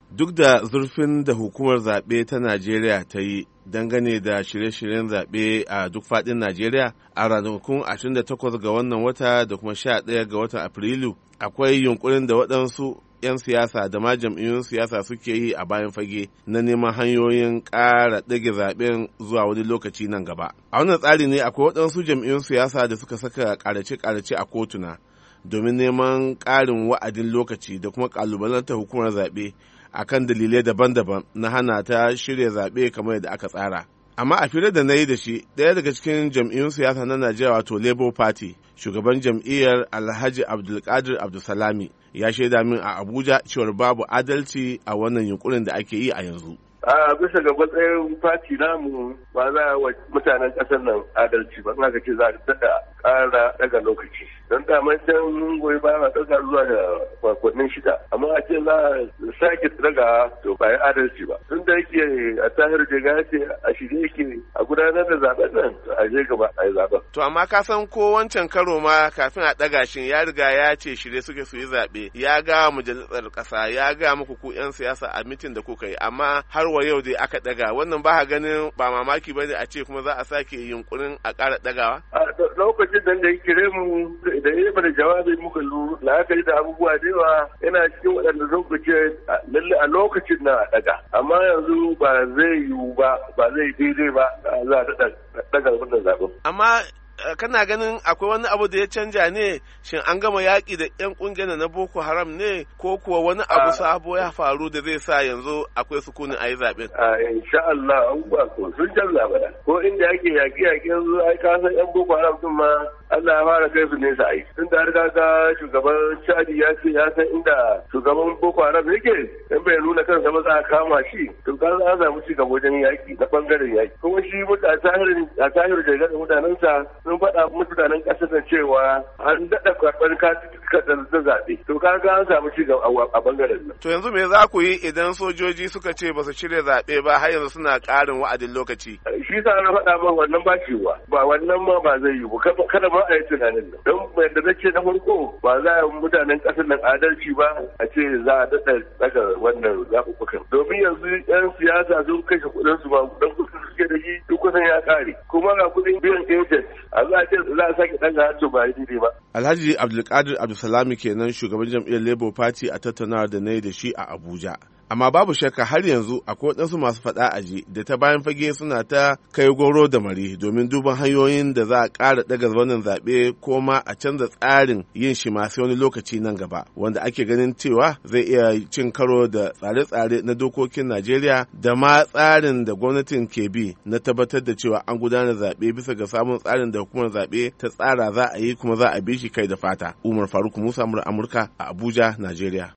Duk da zurfin da hukumar zaɓe ta Najeriya ta yi dangane da shirye-shiryen zaɓe a duk faɗin Najeriya a ranakun 28 ga wannan wata da kuma 11 ga watan Afrilu, akwai yunkurin da waɗansu 'yan siyasa da ma jam'iyyun siyasa suke yi a bayan fage na neman hanyoyin ƙara ɗage zaɓen zuwa wani lokaci nan gaba. A wannan tsari ne akwai waɗansu jam'iyyun siyasa da suka saka ƙarace-ƙarace a kotuna domin neman ƙarin wa'adin lokaci da kuma ƙalubalantar hukumar zaɓe akan dalilai daban-daban na hana ta shirya zaɓe kamar yadda aka tsara. Amma a fira da na yi da shi, ɗaya daga cikin jam'iyyun siyasa na Najeriya wato Labour Party, shugaban jam'iyyar Alhaji Abdulkadir Abdulsalami ya shaida min a Abuja cewar babu adalci a wannan yunkurin da ake yi a yanzu. A bisa ga matsayin fati namu ba za a wa mutanen ƙasar nan adalci ba, ina ce za a daɗa ƙara daga lokaci. Don daman can goyi ba na ɗaga zuwa da makonni 6, amma a ce za a sake daga to ba ya adalci ba. Tun da yake a Tahir Jega ce a shirye yake a gudanar da zaɓen nan a je gaba a yi zaɓen. To amma ka san ko wancan karo ma kafin a ɗaga shin ya riga ya ce shirye suke su yi zaɓe, ya ga majalisar ƙasa, ya ga muku ku 'yan siyasa a mitin da kuka yi, amma har wa yau dai aka ɗaga. Wannan ba ganin ba mamaki ba ne a ce kuma za a sake yunkurin a ƙara ɗagawa? Lokacin da ya kire mu da ya bada jawabi muka la'akari da abubuwa da yawa yana cikin waɗanda zan ce lalle a lokacin na ɗaga. Amma yanzu ba zai yiwu ba zai daidai ba za a ɗaga wannan zaɓen. Amma kana ganin akwai wani abu da ya canja ne? Shin an gama yaƙi da 'yan ƙungiyar na Boko Haram ne, ko kuwa wani abu sabo ya faru da zai sa yanzu akwai sukunin a yi zaɓen? Insha Allah abubuwa ko sun canza bada. Ko inda yake yaƙi yanzu ai ka san 'yan Boko Haram din ma Allah ya fara kai su nesa ai. Tun da har kaga shugaban Chadi ya ce ya san inda shugaban Boko Haram yake, in bai nuna kansa ba za a kama shi. To ka an samu ci gaba wajen yaƙi na bangaren yaƙi. Kuma shi a tahiru da mutanensa sun faɗa mutanen ƙasar da cewa an daɗa karɓar katin da zaɓe. To kaga an samu ci gaba a bangaren nan. To yanzu me za ku yi idan sojoji suka ce ba su shirya zaɓe ba har yanzu suna ƙarin wa'adin lokaci? Shi sa na faɗa man wannan ba ciwa. Ba wannan ma ba zai yi ba. Kada ma a yi tunanin nan. Don yadda na ce na farko ba za a yi mutanen ƙasar nan adalci ba a ce za a daga wannan zaɓuɓɓukan. Domin yanzu 'yan siyasa sun kashe kuɗinsu ba don kuɗin suke da shi duk kusan ya ƙare. Kuma ga kuɗin biyan agent za a sake ɗaga hannu ba daidai ba. Alhaji Abdulkadir Abdulsalami kenan shugaban jam'iyyar Labour Party a tattaunawar da na yi da shi a Abuja. Amma babu shakka har yanzu akwai waɗansu masu faɗa aji da ta bayan fage suna ta kai goro da mari domin duban hanyoyin da za a ƙara ɗaga wannan zaɓe ko ma a canza tsarin yin shi masu wani lokaci nan gaba, wanda ake ganin cewa zai iya cin karo da tsare-tsare na dokokin Najeriya da ma tsarin da gwamnatin ke bi na tabbatar da cewa an gudanar zaɓe bisa ga samun tsarin da hukumar zaɓe ta tsara za a yi kuma za a bi shi kai da fata. Umar Faruk Musa, Amurka a Abuja, Najeriya.